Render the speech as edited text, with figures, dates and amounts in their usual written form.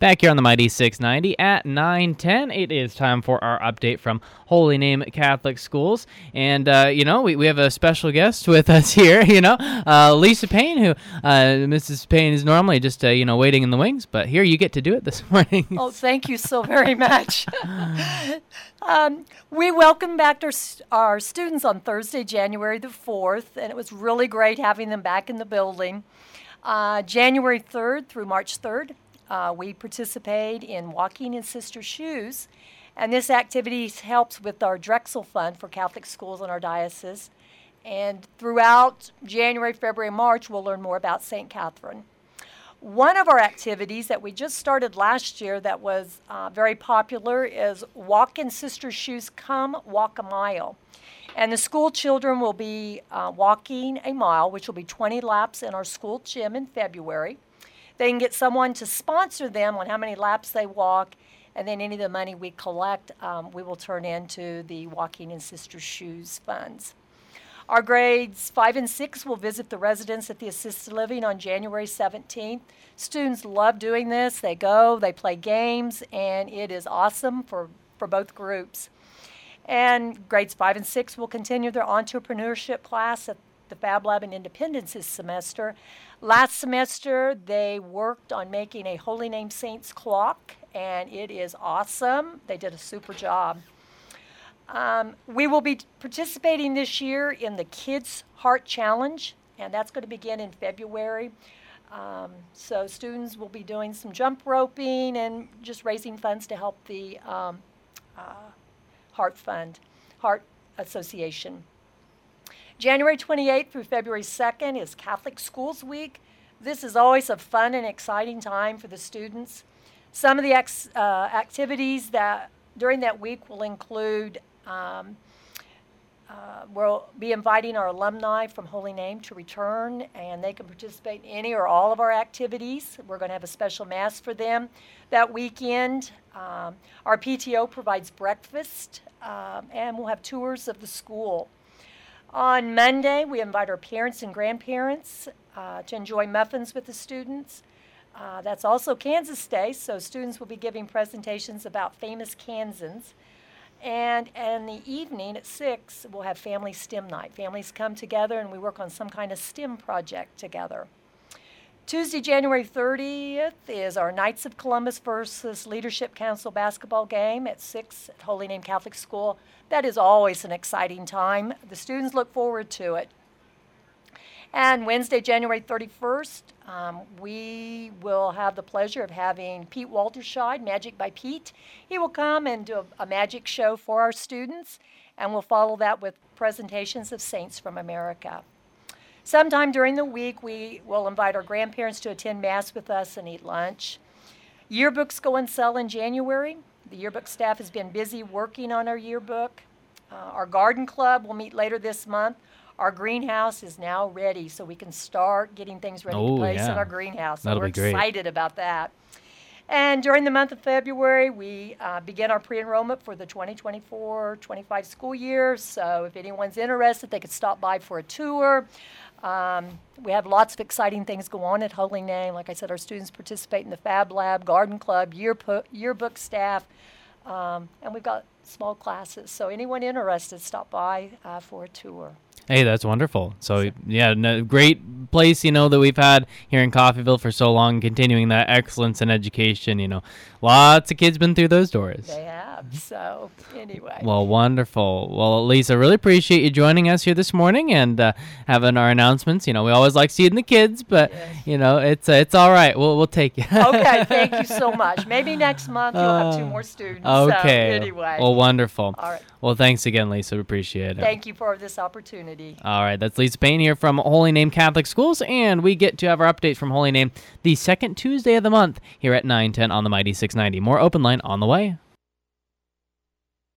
Back here on the Mighty 690 at 9:10, it is time for our update from Holy Name Catholic Schools. And, we have a special guest with us here, Lisa Payne, who Mrs. Payne is normally just, waiting in the wings. But here you get to do it this morning. Oh, thank you so very much. We welcomed back our students on Thursday, January the 4th, and it was really great having them back in the building. January 3rd through March 3rd. We participate in Walking in Sister Shoes, and this activity helps with our Drexel Fund for Catholic schools in our diocese. And throughout January, February, and March, we'll learn more about St. Catherine. One of our activities that we just started last year that was very popular is Walk in Sister Shoes, Come Walk a Mile. And the school children will be walking a mile, which will be 20 laps in our school gym in February. They can get someone to sponsor them on how many laps they walk, and then any of the money we collect, we will turn into the Walking in Sister Shoes funds. Our grades 5 and 6 will visit the residents at the assisted living on January 17th. Students love doing this. They go, they play games, and it is awesome for both groups. And grades 5 and 6 will continue their entrepreneurship class at the Fab Lab in Independence this semester. Last semester, they worked on making a Holy Name Saints clock, and it is awesome. They did a super job. We will be participating this year in the Kids Heart Challenge, and that's going to begin in February. So students will be doing some jump roping and just raising funds to help the Heart Association. January 28th through February 2nd is Catholic Schools Week. This is always a fun and exciting time for the students. Some of the activities that during that week will include, we'll be inviting our alumni from Holy Name to return, and they can participate in any or all of our activities. We're going to have a special mass for them that weekend. Our PTO provides breakfast, and we'll have tours of the school. On Monday, we invite our parents and grandparents to enjoy muffins with the students. That's also Kansas Day, so students will be giving presentations about famous Kansans. And in the evening at 6, we'll have Family STEM Night. Families come together and we work on some kind of STEM project together. Tuesday, January 30th is our Knights of Columbus versus Leadership Council basketball game at 6 at Holy Name Catholic School. That is always an exciting time. The students look forward to it. And Wednesday, January 31st, we will have the pleasure of having Pete Walterscheid, Magic by Pete. He will come and do a magic show for our students, and we'll follow that with presentations of saints from America. Sometime during the week, we will invite our grandparents to attend Mass with us and eat lunch. Yearbooks go on sale in January. The yearbook staff has been busy working on our yearbook. Our garden club will meet later this month. Our greenhouse is now ready, so we can start getting things ready to place in our greenhouse. So we're excited about that. And during the month of February, we begin our pre-enrollment for the 2024-25 school year. So if anyone's interested, they could stop by for a tour. We have lots of exciting things go on at Holy Name. Like I said, our students participate in the Fab Lab, Garden Club, yearbook staff, and we've got small classes. So anyone interested, stop by for a tour. Hey, that's wonderful. So, great place, that we've had here in Coffeyville for so long, continuing that excellence in education. Lots of kids been through those doors. They have. So, anyway. Well, wonderful. Well, Lisa, really appreciate you joining us here this morning and having our announcements. We always like seeing the kids, but, it's all right. We'll take you. Okay, thank you so much. Maybe next month you'll have 2 more students. Okay. So, anyway. Well, wonderful. All right. Well, thanks again, Lisa. We appreciate it. Thank you for this opportunity. All right, that's Lisa Payne here from Holy Name Catholic Schools, and we get to have our updates from Holy Name the second Tuesday of the month here at 9:10 on the Mighty 690. More Open Line on the way.